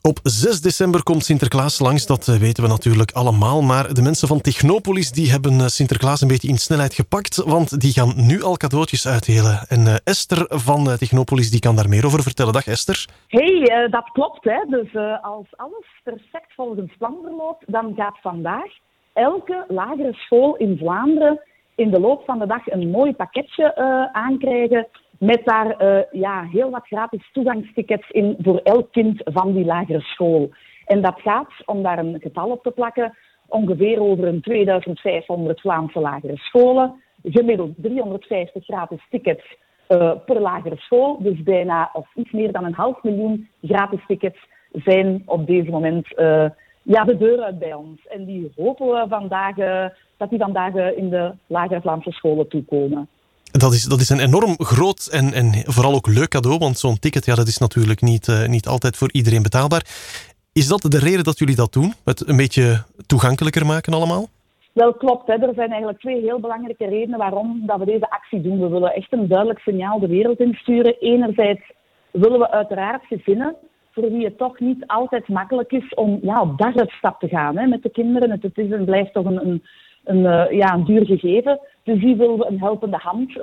Op 6 december komt Sinterklaas langs, dat weten we natuurlijk allemaal. Maar de mensen van Technopolis die hebben Sinterklaas een beetje in snelheid gepakt, want die gaan nu al cadeautjes uitdelen. En Esther van Technopolis die kan daar meer over vertellen. Dag Esther. Hey, dat klopt. Hè. Dus als alles perfect volgens plan verloopt, dan gaat vandaag elke lagere school in Vlaanderen in de loop van de dag een mooi pakketje aankrijgen met daar heel wat gratis toegangstickets in voor elk kind van die lagere school. En dat gaat, om daar een getal op te plakken, ongeveer over een 2500 Vlaamse lagere scholen. Gemiddeld 350 gratis tickets per lagere school. Dus bijna of iets meer dan 500.000 gratis tickets zijn op deze moment de deur uit bij ons. En die hopen we vandaag dat die vandaag in de lagere Vlaamse scholen toekomen. Dat is een enorm groot en vooral ook leuk cadeau, want zo'n ticket dat is natuurlijk niet altijd voor iedereen betaalbaar. Is dat de reden dat jullie dat doen? Het een beetje toegankelijker maken allemaal? Wel, klopt. Hè. Er zijn eigenlijk 2 heel belangrijke redenen waarom dat we deze actie doen. We willen echt een duidelijk signaal de wereld insturen. Enerzijds willen we uiteraard gezinnen voor wie het toch niet altijd makkelijk is om op dagstap te gaan met de kinderen. Het is en blijft toch een duur gegeven. Dus die willen we een helpende hand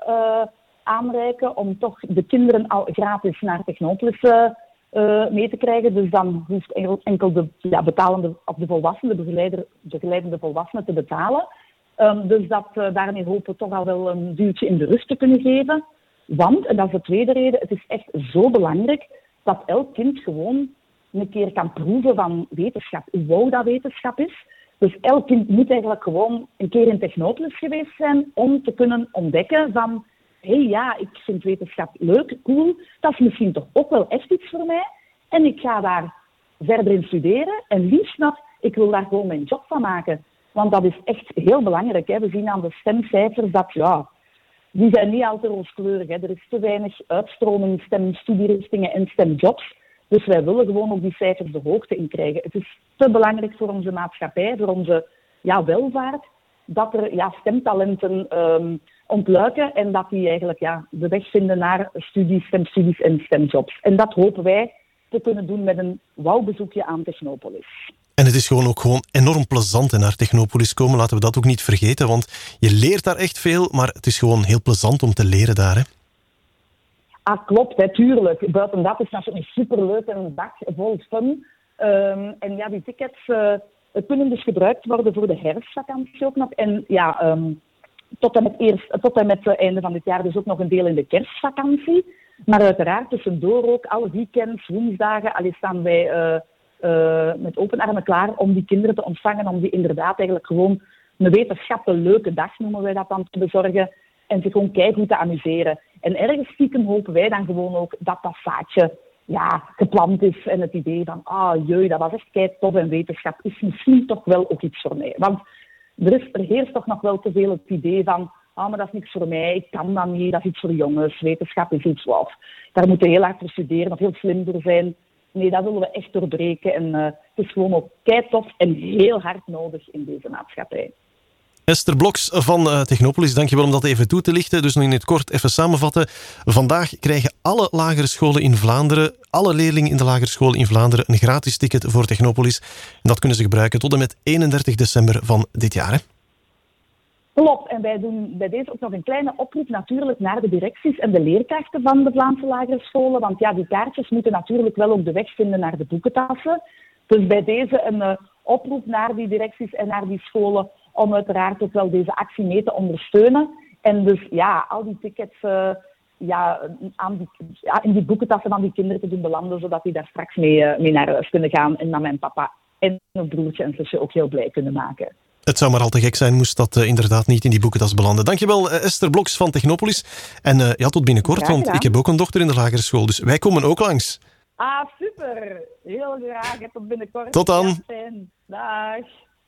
aanreiken om toch de kinderen al gratis naar Technopolis mee te krijgen. Dus dan hoeft enkel de betalende of de volwassene, de begeleidende volwassene te betalen. Dus daarmee hopen we toch al wel een duwtje in de rug te kunnen geven. Want, en dat is de tweede reden, het is echt zo belangrijk dat elk kind gewoon een keer kan proeven van wetenschap. Hoe wauw dat wetenschap is. Dus elk kind moet eigenlijk gewoon een keer in Technopolis geweest zijn om te kunnen ontdekken van ik vind wetenschap leuk, cool. Dat is misschien toch ook wel echt iets voor mij. En ik ga daar verder in studeren. En liefst nog, ik wil daar gewoon mijn job van maken. Want dat is echt heel belangrijk. Hè. We zien aan de stemcijfers dat, die zijn niet altijd rooskleurig. Hè. Er is te weinig uitstroming stemstudierichtingen en stemjobs. Dus wij willen gewoon ook die cijfers de hoogte in krijgen. Het is te belangrijk voor onze maatschappij, voor onze welvaart, dat er stemtalenten ontluiken en dat die eigenlijk de weg vinden naar stemstudies en stemjobs. En dat hopen wij te kunnen doen met een wauwbezoekje aan Technopolis. En het is gewoon enorm plezant naar Technopolis komen. Laten we dat ook niet vergeten, want je leert daar echt veel, maar het is gewoon heel plezant om te leren daar, hè? Ah, klopt, hè, tuurlijk. Buiten dat is natuurlijk superleuk en een dag vol fun. En die tickets kunnen dus gebruikt worden voor de herfstvakantie ook nog. En tot en met het einde van dit jaar dus ook nog een deel in de kerstvakantie. Maar uiteraard tussendoor ook alle weekends, woensdagen, staan wij met open armen klaar om die kinderen te ontvangen. Om die inderdaad eigenlijk gewoon een wetenschappelijke leuke dag, noemen wij dat dan, te bezorgen. En zich gewoon keigoed te amuseren. En ergens stiekem hopen wij dan gewoon ook dat zaadje geplant is. En het idee van, dat was echt keitof en wetenschap is misschien toch wel ook iets voor mij. Want er heerst toch nog wel te veel het idee van, maar dat is niks voor mij, ik kan dat niet, dat is iets voor jongens. Wetenschap is iets wat. Daar moeten we heel hard voor studeren of heel slim voor zijn. Nee, dat willen we echt doorbreken. En het is gewoon ook keitof en heel hard nodig in deze maatschappij. Esther Bloks van Technopolis, dankjewel om dat even toe te lichten. Dus nog in het kort even samenvatten. Vandaag krijgen alle lagere scholen in Vlaanderen, alle leerlingen in de lagere scholen in Vlaanderen, een gratis ticket voor Technopolis. En dat kunnen ze gebruiken tot en met 31 december van dit jaar. Hè? Klopt. En wij doen bij deze ook nog een kleine oproep natuurlijk naar de directies en de leerkrachten van de Vlaamse lagere scholen. Want die kaartjes moeten natuurlijk wel ook de weg vinden naar de boekentassen. Dus bij deze een oproep naar die directies en naar die scholen om uiteraard ook wel deze actie mee te ondersteunen. En dus al die tickets in die boekentassen van die kinderen te doen belanden, zodat die daar straks mee naar huis kunnen gaan en dan mijn papa en mijn broertje en zusje ook heel blij kunnen maken. Het zou maar al te gek zijn moest dat inderdaad niet in die boekentas belanden. Dankjewel Esther Bloks van Technopolis. En tot binnenkort, want ik heb ook een dochter in de lagere school, dus wij komen ook langs. Ah, super! Heel graag. Tot binnenkort. Tot dan. Ja, fijn. Dag.